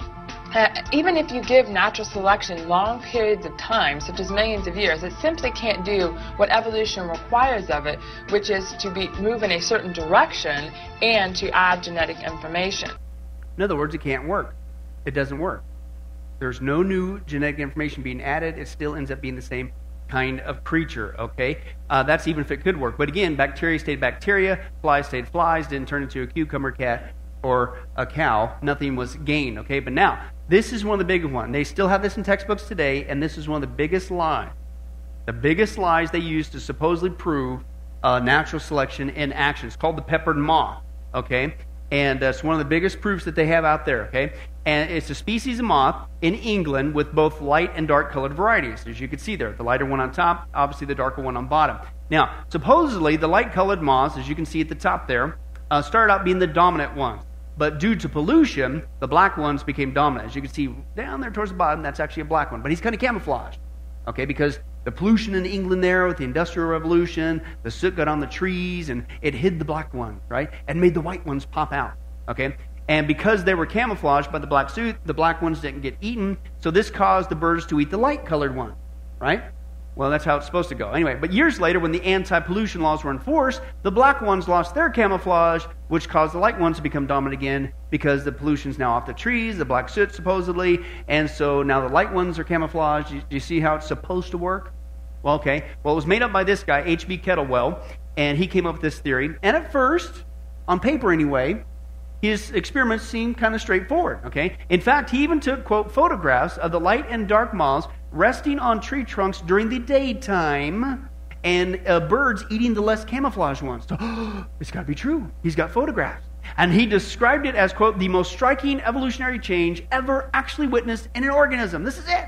even if you give natural selection long periods of time, such as millions of years, it simply can't do what evolution requires of it, which is to move in a certain direction and to add genetic information. In other words, it can't work. It doesn't work. There's no new genetic information being added. It still ends up being the same kind of creature, okay? That's even if it could work. But again, bacteria stayed bacteria, flies stayed flies, didn't turn into a cucumber cat or a cow. Nothing was gained, okay? But now, this is one of the big ones. They still have this in textbooks today, and this is one of the biggest lies. The biggest lies they use to supposedly prove natural selection in action. It's called the peppered moth, okay? And it's one of the biggest proofs that they have out there, okay? And it's a species of moth in England with both light and dark colored varieties, as you can see there. The lighter one on top, obviously the darker one on bottom. Now, supposedly, the light colored moths, as you can see at the top there, started out being the dominant ones. But due to pollution, the black ones became dominant. As you can see down there towards the bottom, that's actually a black one. But he's kind of camouflaged, okay? Because the pollution in England there with the Industrial Revolution, the soot got on the trees, and it hid the black ones, right? And made the white ones pop out, okay? And because they were camouflaged by the black suit, the black ones didn't get eaten, so this caused the birds to eat the light-colored one, right? Well, that's how it's supposed to go. Anyway, but years later, when the anti-pollution laws were enforced, the black ones lost their camouflage, which caused the light ones to become dominant again because the pollution's now off the trees, the black soot supposedly, and so now the light ones are camouflaged. Do you see how it's supposed to work? Well, okay. Well, it was made up by this guy, H.B. Kettlewell, and he came up with this theory. And at first, on paper anyway, his experiments seemed kind of straightforward, okay? In fact, he even took, quote, photographs of the light and dark moths resting on tree trunks during the daytime and birds eating the less camouflaged ones. So, it's got to be true. He's got photographs. And he described it as, quote, the most striking evolutionary change ever actually witnessed in an organism. This is it.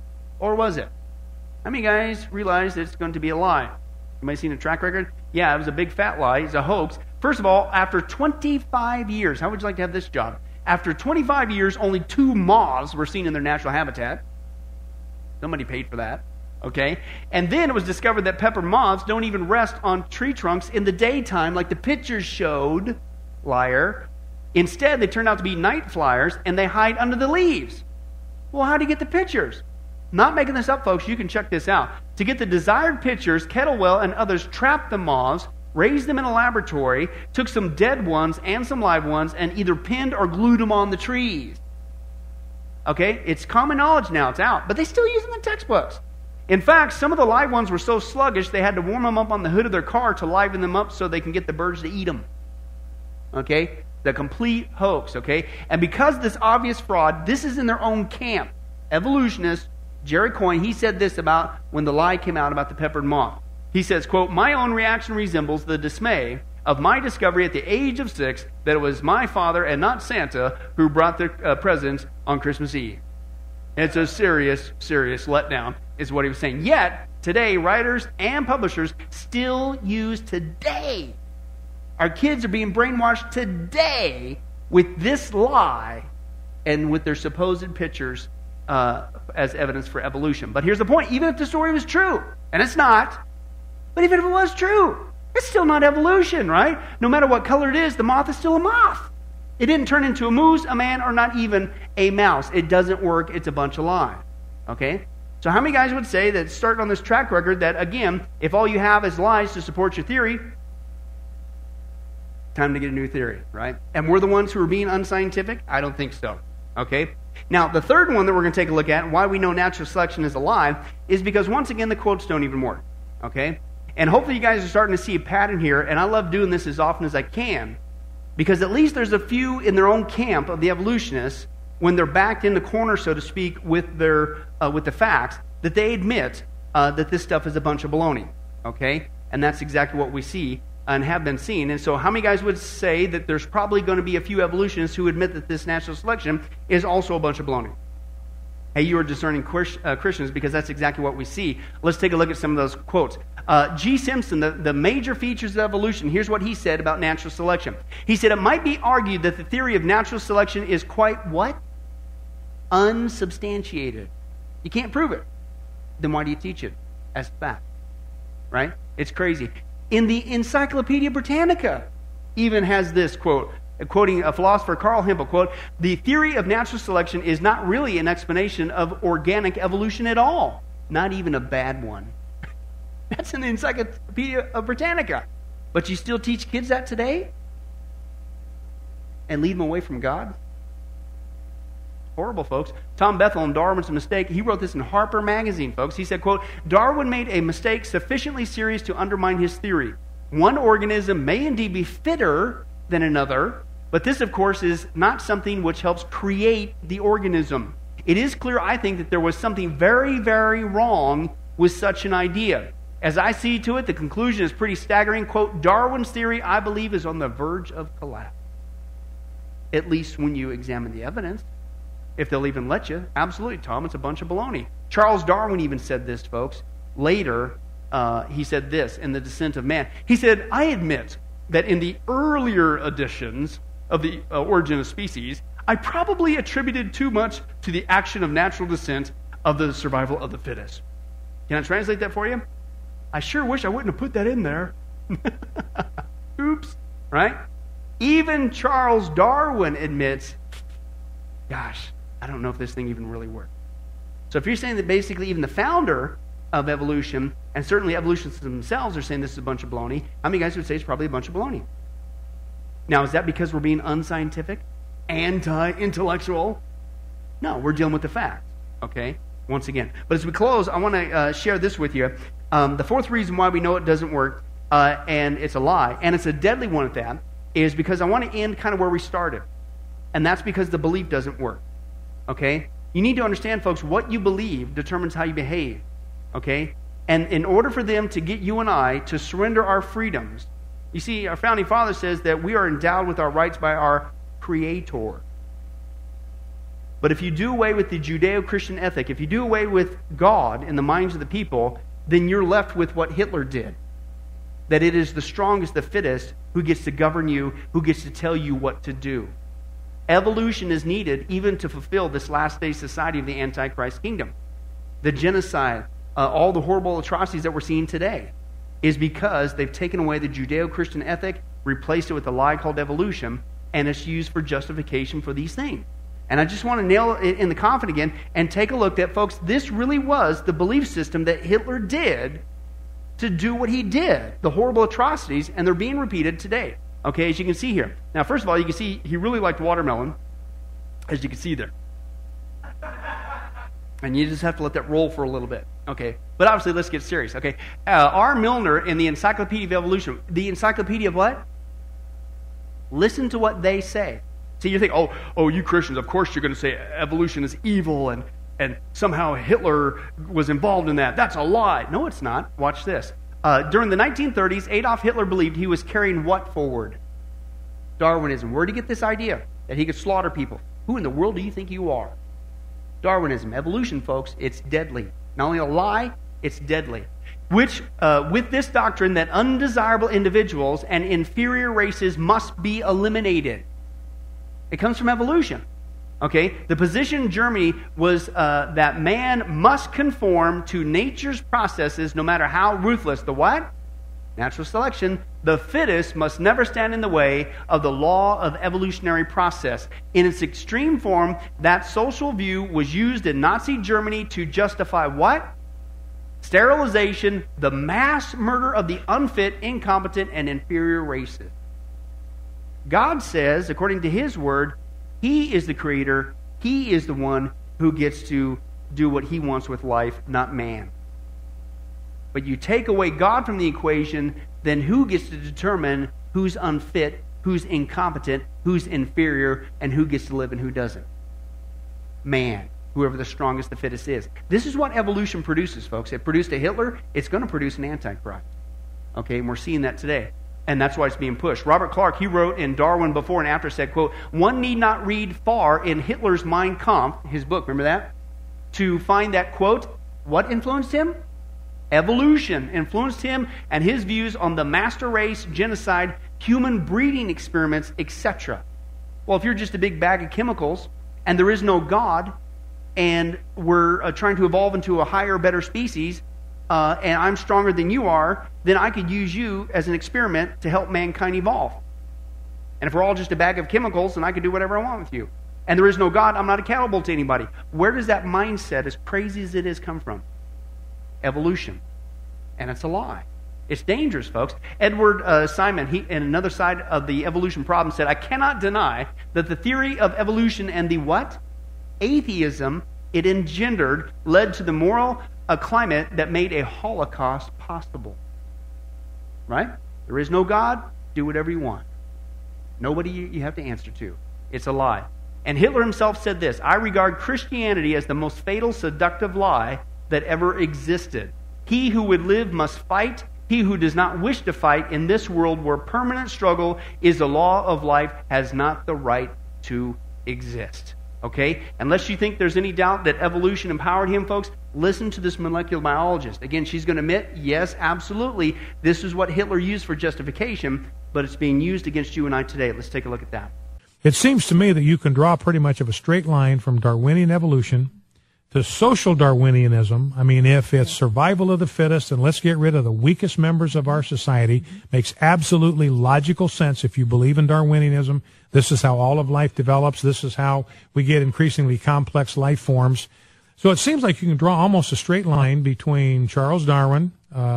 Or was it? How many guys realize it's going to be a lie? Anybody seen a track record? Yeah, it was a big fat lie. It's a hoax. First of all, after 25 years, how would you like to have this job? After 25 years, only 2 moths were seen in their natural habitat. Somebody paid for that, okay? And then it was discovered that pepper moths don't even rest on tree trunks in the daytime like the pictures showed. Liar. Instead, they turned out to be night flyers, and they hide under the leaves. Well, how do you get the pictures? Not making this up, folks. You can check this out. To get the desired pictures, Kettlewell and others trapped the moths, raised them in a laboratory, took some dead ones and some live ones, and either pinned or glued them on the trees. Okay? It's common knowledge now. It's out. But they still use them in textbooks. In fact, some of the live ones were so sluggish, they had to warm them up on the hood of their car to liven them up so they can get the birds to eat them. Okay? The complete hoax. Okay? And because of this obvious fraud, this is in their own camp. Evolutionists, Jerry Coyne, he said this about when the lie came out about the peppered moth. He says, quote, my own reaction resembles the dismay of my discovery at the age of 6 that it was my father and not Santa who brought the presents on Christmas Eve. It's a serious, serious letdown, is what he was saying. Yet, today, writers and publishers still use today. Our kids are being brainwashed today with this lie and with their supposed pictures as evidence for evolution. But here's the point. Even if the story was true, and it's not, but even if it was true, it's still not evolution, right? No matter what color it is, the moth is still a moth. It didn't turn into a moose, a man, or not even a mouse. It doesn't work. It's a bunch of lies. Okay? So how many guys would say that starting on this track record that, again, if all you have is lies to support your theory, time to get a new theory, right? And we're the ones who are being unscientific? I don't think so. Okay? Now, the third one that we're going to take a look at, and why we know natural selection is a lie, is because, once again, the quotes don't even work. Okay? And hopefully you guys are starting to see a pattern here, and I love doing this as often as I can, because at least there's a few in their own camp of the evolutionists, when they're backed in the corner, so to speak, with the facts, that they admit that this stuff is a bunch of baloney. Okay? And that's exactly what we see and have been seen. And so how many guys would say that there's probably going to be a few evolutionists who admit that this natural selection is also a bunch of baloney? Hey, you are discerning Christians, because that's exactly what we see. Let's take a look at some of those quotes. G. Simpson, the major features of evolution, here's what he said about natural selection. He said, it might be argued that the theory of natural selection is quite what? Unsubstantiated. You can't prove it. Then why do you teach it as fact? Right? It's crazy. In the Encyclopedia Britannica even has this quote, quoting a philosopher, Carl Hempel, quote, the theory of natural selection is not really an explanation of organic evolution at all. Not even a bad one. That's in the Encyclopedia of Britannica. But you still teach kids that today? And lead them away from God? Horrible, folks. Tom Bethel in Darwin's Mistake, he wrote this in Harper Magazine, folks. He said, quote, Darwin made a mistake sufficiently serious to undermine his theory. One organism may indeed be fitter than another, but this, of course, is not something which helps create the organism. It is clear, I think, that there was something very, very wrong with such an idea. As I see to it, the conclusion is pretty staggering. Quote, Darwin's theory, I believe, is on the verge of collapse. At least when you examine the evidence. If they'll even let you. Absolutely, Tom, it's a bunch of baloney. Charles Darwin even said this, folks. Later, he said this in The Descent of Man. He said, I admit that in the earlier editions of the Origin of Species, I probably attributed too much to the action of natural descent of the survival of the fittest. Can I translate that for you? I sure wish I wouldn't have put that in there. Oops. Right? Even Charles Darwin admits, gosh, I don't know if this thing even really worked. So if you're saying that basically even the founder of evolution, and certainly evolutionists themselves are saying this is a bunch of baloney, how many guys would say it's probably a bunch of baloney? Now, is that because we're being unscientific, anti-intellectual? No, we're dealing with the facts, okay? Once again. But as we close, I want to share this with you. The fourth reason why we know it doesn't work, and it's a lie, and it's a deadly one at that, is because I want to end kind of where we started. And that's because the belief doesn't work, okay? You need to understand, folks, what you believe determines how you behave, okay? And in order for them to get you and I to surrender our freedoms, you see, our founding father says that we are endowed with our rights by our Creator. But if you do away with the Judeo-Christian ethic, if you do away with God in the minds of the people, then you're left with what Hitler did. That it is the strongest, the fittest, who gets to govern you, who gets to tell you what to do. Evolution is needed even to fulfill this last day society of the Antichrist kingdom. The genocide, all the horrible atrocities that we're seeing today is because they've taken away the Judeo-Christian ethic, replaced it with a lie called evolution, and it's used for justification for these things. And I just want to nail it in the coffin again and take a look at, folks, this really was the belief system that Hitler did to do what he did, the horrible atrocities, and they're being repeated today. Okay, as you can see here. Now, first of all, you can see he really liked watermelon, as you can see there. And you just have to let that roll for a little bit. Okay, but obviously, let's get serious. Okay, R. Milner in the Encyclopedia of Evolution. The Encyclopedia of what? Listen to what they say. See, you think, oh, you Christians, of course you're going to say evolution is evil and somehow Hitler was involved in that. That's a lie. No, it's not. Watch this. During the 1930s, Adolf Hitler believed he was carrying what forward? Darwinism. Where did he get this idea? That he could slaughter people. Who in the world do you think you are? Darwinism. Evolution, folks, it's deadly. Not only a lie, it's deadly. Which, with this doctrine that undesirable individuals and inferior races must be eliminated. It comes from evolution. Okay? The position in Germany was that man must conform to nature's processes no matter how ruthless. The what? Natural selection. The fittest must never stand in the way of the law of evolutionary process. In its extreme form, that social view was used in Nazi Germany to justify what? Sterilization, the mass murder of the unfit, incompetent, and inferior races. God says, according to His Word, He is the Creator. He is the one who gets to do what He wants with life, not man. But you take away God from the equation, then who gets to determine who's unfit, who's incompetent, who's inferior, and who gets to live and who doesn't? Man. whoever the strongest, the fittest is. This is what evolution produces, folks. It produced a Hitler. It's going to produce an Antichrist. Okay, and we're seeing that today. And that's why it's being pushed. Robert Clark, he wrote in Darwin Before and After, said, quote, "One need not read far in Hitler's Mein Kampf," his book, remember that? "To find that," quote, what influenced him? Evolution influenced him and his views on the master race, genocide, human breeding experiments, etc. Well, if you're just a big bag of chemicals and there is no God and we're trying to evolve into a higher, better species, and I'm stronger than you are, then I could use you as an experiment to help mankind evolve. And if we're all just a bag of chemicals, then I could do whatever I want with you. And there is no God, I'm not accountable to anybody. Where does that mindset, as crazy as it is, come from? Evolution. And it's a lie. It's dangerous, folks. Edward Simon, he, in another side of the evolution problem, said, "I cannot deny that the theory of evolution and the what? Atheism it engendered led to the moral climate that made a Holocaust possible." Right? There is no God. Do whatever you want. Nobody you have to answer to. It's a lie. And Hitler himself said this, "I regard Christianity as the most fatal, seductive lie that ever existed. He who would live must fight. He who does not wish to fight in this world where permanent struggle is the law of life has not the right to exist." Okay? Unless you think there's any doubt that evolution empowered him, folks, listen to this molecular biologist. Again, she's going to admit, yes, absolutely, this is what Hitler used for justification, but it's being used against you and I today. Let's take a look at that. It seems to me that you can draw pretty much of a straight line from Darwinian evolution to social Darwinianism. I mean, if it's survival of the fittest and let's get rid of the weakest members of our society, makes absolutely logical sense if you believe in Darwinianism. This is how all of life develops. This is how we get increasingly complex life forms. So it seems like you can draw almost a straight line between Charles Darwin,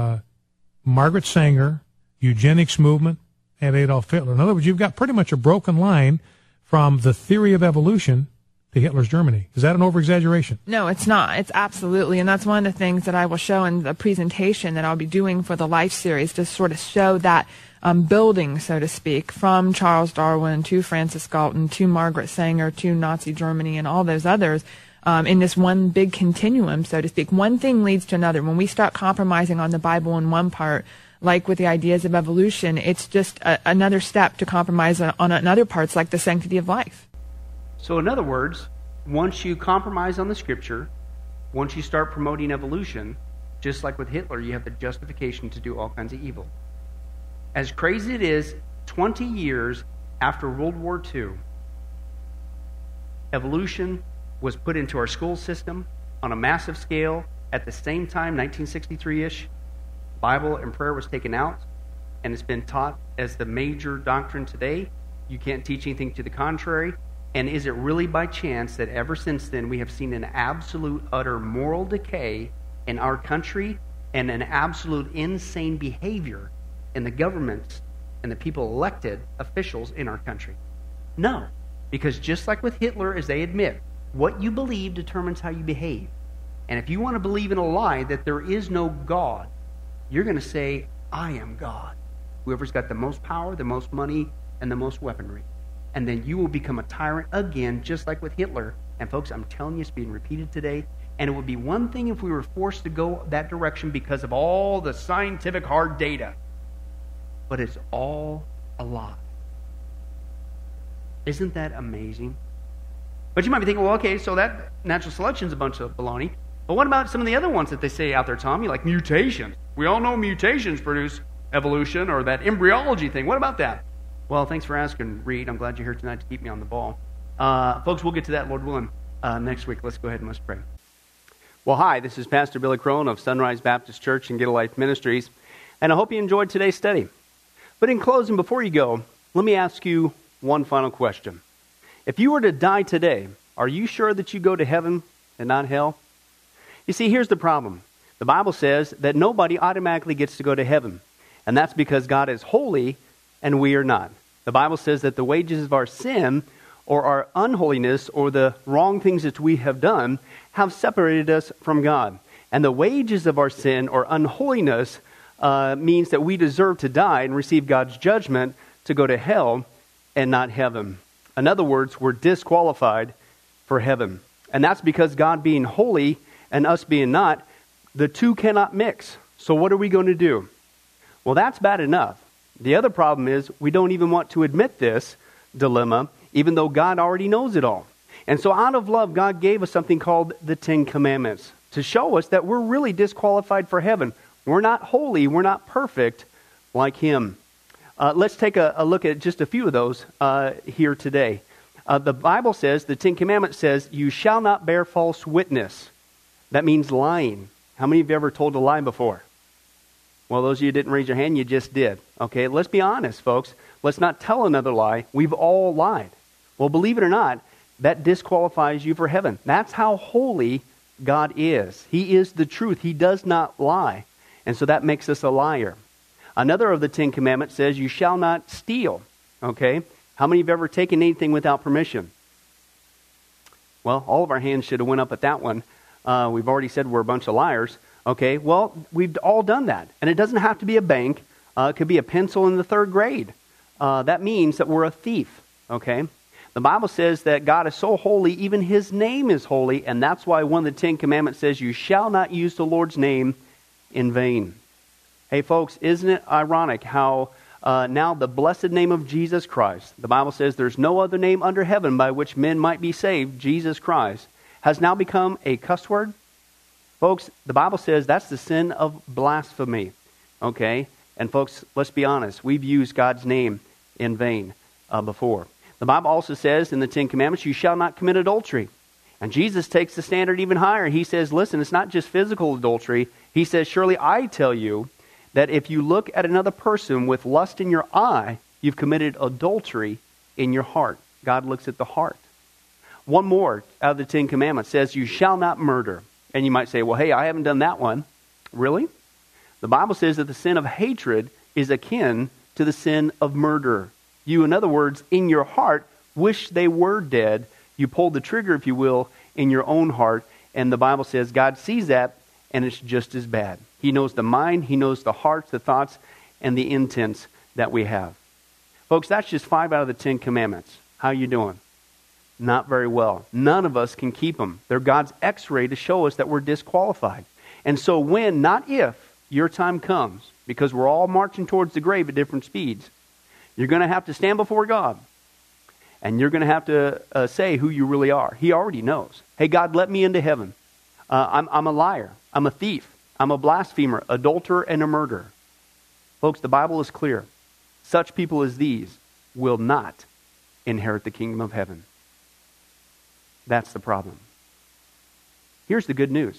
Margaret Sanger, eugenics movement, and Adolf Hitler. In other words, you've got pretty much a broken line from the theory of evolution to Hitler's Germany. Is that an over-exaggeration? No, it's not. It's absolutely. And that's one of the things that I will show in the presentation that I'll be doing for the Life series, to sort of show that building, so to speak, from Charles Darwin to Francis Galton to Margaret Sanger to Nazi Germany and all those others in this one big continuum, so to speak. One thing leads to another. When we start compromising on the Bible in one part, like with the ideas of evolution, it's just another step to compromise on other parts, like the sanctity of life. So in other words, once you compromise on the Scripture, once you start promoting evolution, just like with Hitler, you have the justification to do all kinds of evil. As crazy it is, 20 years after World War II, evolution was put into our school system on a massive scale. At the same time, 1963-ish, Bible and prayer was taken out, and it's been taught as the major doctrine today. You can't teach anything to the contrary. And is it really by chance that ever since then we have seen an absolute, utter moral decay in our country and an absolute insane behavior in the governments and the people elected officials in our country? No. Because just like with Hitler, as they admit, what you believe determines how you behave. And if you want to believe in a lie that there is no God, you're going to say, "I am God." Whoever's got the most power, the most money, and the most weaponry. And then you will become a tyrant again, just like with Hitler. And folks, I'm telling you, it's being repeated today. And it would be one thing if we were forced to go that direction because of all the scientific hard data. But it's all a lie. Isn't that amazing? But you might be thinking, well, okay, so that natural selection is a bunch of baloney. But what about some of the other ones that they say out there, Tommy, like mutations? We all know mutations produce evolution, or that embryology thing. What about that? Well, thanks for asking, Reed. I'm glad you're here tonight to keep me on the ball. Folks, we'll get to that, Lord willing, next week. Let's go ahead and let's pray. Well, hi, this is Pastor Billy Crone of Sunrise Baptist Church and Get a Life Ministries, and I hope you enjoyed today's study. But in closing, before you go, let me ask you one final question. If you were to die today, are you sure that you go to heaven and not hell? You see, here's the problem. The Bible says that nobody automatically gets to go to heaven, and that's because God is holy and we are not. The Bible says that the wages of our sin, or our unholiness, or the wrong things that we have done, have separated us from God. And the wages of our sin, or unholiness, means that we deserve to die and receive God's judgment to go to hell and not heaven. In other words, we're disqualified for heaven. And that's because God being holy and us being not, the two cannot mix. So what are we going to do? Well, that's bad enough. The other problem is we don't even want to admit this dilemma, even though God already knows it all. And so out of love, God gave us something called the Ten Commandments to show us that we're really disqualified for heaven. We're not holy. We're not perfect like Him. Let's take a look at just a few of those here today. The Bible says, the Ten Commandments says, you shall not bear false witness. That means lying. How many of you ever told a lie before? Well, those of you who didn't raise your hand, you just did. Okay, let's be honest, folks. Let's not tell another lie. We've all lied. Well, believe it or not, that disqualifies you for heaven. That's how holy God is. He is the truth. He does not lie. And so that makes us a liar. Another of the Ten Commandments says, you shall not steal. Okay? How many of you have ever taken anything without permission? Well, all of our hands should have went up at that one. We've already said we're a bunch of liars. Okay, well, we've all done that. And it doesn't have to be a bank. It could be a pencil in the 3rd grade. That means that we're a thief. Okay? The Bible says that God is so holy, even His name is holy. And that's why one of the Ten Commandments says, you shall not use the Lord's name in vain. Hey, folks, isn't it ironic how now the blessed name of Jesus Christ, the Bible says there's no other name under heaven by which men might be saved, Jesus Christ, has now become a cuss word? Folks, the Bible says that's the sin of blasphemy. Okay? And folks, let's be honest. We've used God's name in vain before. The Bible also says in the Ten Commandments, you shall not commit adultery. And Jesus takes the standard even higher. He says, listen, it's not just physical adultery. He says, surely I tell you that if you look at another person with lust in your eye, you've committed adultery in your heart. God looks at the heart. One more out of the Ten Commandments says, you shall not murder. And you might say, well, hey, I haven't done that one. Really? The Bible says that the sin of hatred is akin to the sin of murder. You, in other words, in your heart, wish they were dead. You pulled the trigger, if you will, in your own heart. And the Bible says God sees that, and it's just as bad. He knows the mind, He knows the hearts, the thoughts, and the intents that we have. Folks, that's just 5 out of the 10 commandments. How you doing? Not very well. None of us can keep them. They're God's x-ray to show us that we're disqualified. And so when, not if, your time comes, because we're all marching towards the grave at different speeds, you're going to have to stand before God. And you're going to have to say who you really are. He already knows. Hey, God, let me into heaven. I'm a liar. I'm a thief. I'm a blasphemer, adulterer, and a murderer. Folks, the Bible is clear. Such people as these will not inherit the kingdom of heaven. That's the problem. Here's the good news.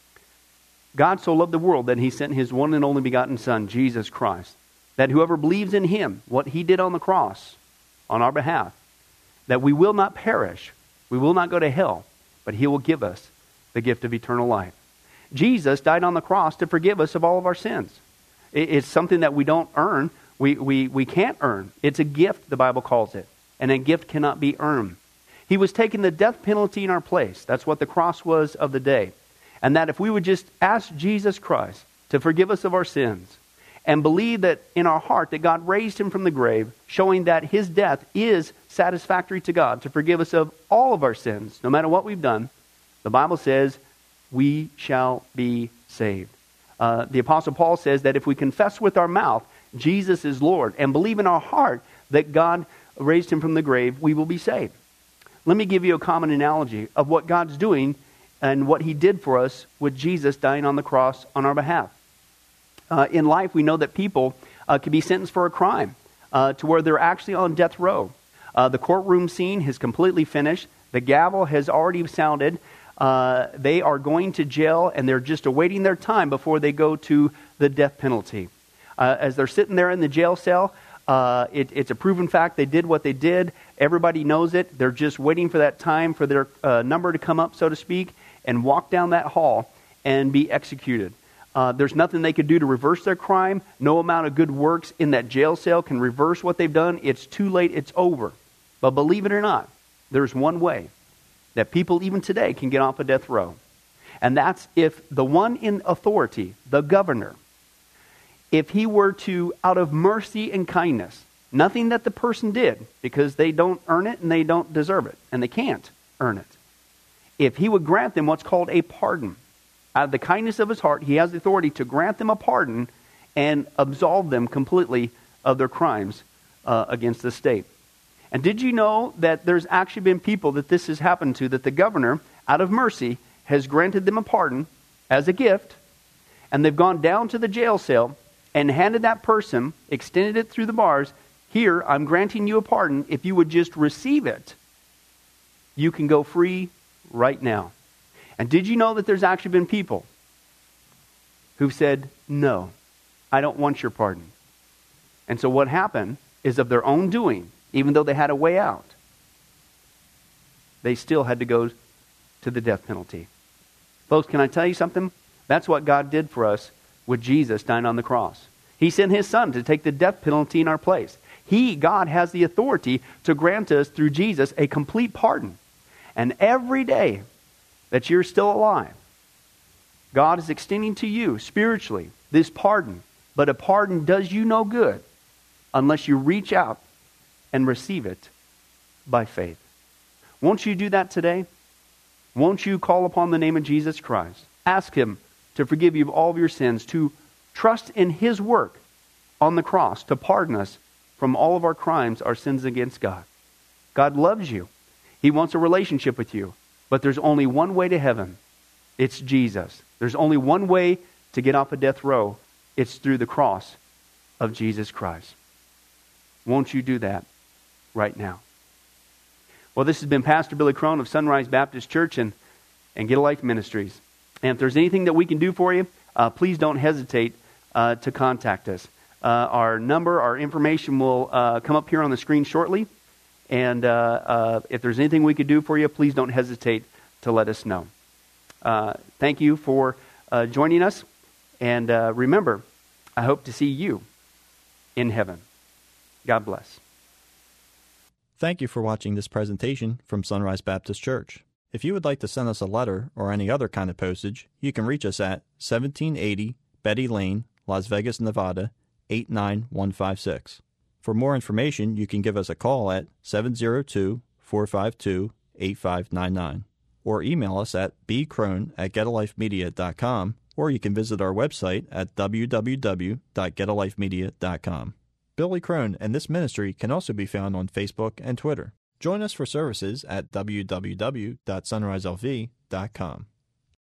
God so loved the world that He sent His one and only begotten Son, Jesus Christ, that whoever believes in Him, what He did on the cross on our behalf, that we will not perish, we will not go to hell, but He will give us the gift of eternal life. Jesus died on the cross to forgive us of all of our sins. It's something that we don't earn. We can't earn. It's a gift, the Bible calls it. And a gift cannot be earned. He was taking the death penalty in our place. That's what the cross was of the day. And that if we would just ask Jesus Christ to forgive us of our sins and believe that in our heart that God raised Him from the grave, showing that His death is satisfactory to God to forgive us of all of our sins, no matter what we've done, the Bible says we shall be saved. The Apostle Paul says that if we confess with our mouth Jesus is Lord and believe in our heart that God raised Him from the grave, we will be saved. Let me give you a common analogy of what God's doing and what He did for us with Jesus dying on the cross on our behalf. In life, we know that people can be sentenced for a crime to where they're actually on death row. The courtroom scene has completely finished. The gavel has already sounded. They are going to jail, and they're just awaiting their time before they go to the death penalty. As they're sitting there in the jail cell, it's a proven fact they did what they did. Everybody knows it. They're just waiting for that time for their number to come up, so to speak, and walk down that hall and be executed. There's nothing they could do to reverse their crime. No amount of good works in that jail cell can reverse what they've done. It's too late. It's over. But believe it or not, there's one way that people even today can get off of death row. And that's if the one in authority, the governor, if he were to, out of mercy and kindness, nothing that the person did, because they don't earn it and they don't deserve it, and they can't earn it. if he would grant them what's called a pardon. Out of the kindness of his heart, he has the authority to grant them a pardon and absolve them completely of their crimes against the state. And did you know that there's actually been people that this has happened to, that the governor, out of mercy, has granted them a pardon as a gift, and they've gone down to the jail cell and handed that person, extended it through the bars, here, I'm granting you a pardon. If you would just receive it, you can go free right now. And did you know that there's actually been people who've said, no, I don't want your pardon. And so what happened is, of their own doing, even though they had a way out, they still had to go to the death penalty. Folks, can I tell you something? That's what God did for us with Jesus dying on the cross. He sent his son to take the death penalty in our place. God has the authority to grant us through Jesus a complete pardon. And every day that you're still alive, God is extending to you spiritually this pardon. But a pardon does you no good unless you reach out and receive it by faith. Won't you do that today? Won't you call upon the name of Jesus Christ? Ask him to forgive you of all of your sins, to trust in his work on the cross to pardon us from all of our crimes, our sins against God. God loves you. He wants a relationship with you. But there's only one way to heaven. It's Jesus. There's only one way to get off a death row. It's through the cross of Jesus Christ. Won't you do that right now? Well, this has been Pastor Billy Crone of Sunrise Baptist Church and Get a Life Ministries. And if there's anything that we can do for you, please don't hesitate to contact us. Our number, our information will come up here on the screen shortly. And if there's anything we could do for you, please don't hesitate to let us know. Thank you for joining us. And remember, I hope to see you in heaven. God bless. Thank you for watching this presentation from Sunrise Baptist Church. If you would like to send us a letter or any other kind of postage, you can reach us at 1780 Betty Lane, Las Vegas, Nevada, 89156. For more information, you can give us a call at 702-452-8599 or email us at bcrone@getalifemedia.com, or you can visit our website at www.getalifemedia.com. Billy Crone and this ministry can also be found on Facebook and Twitter. Join us for services at www.sunriselv.com.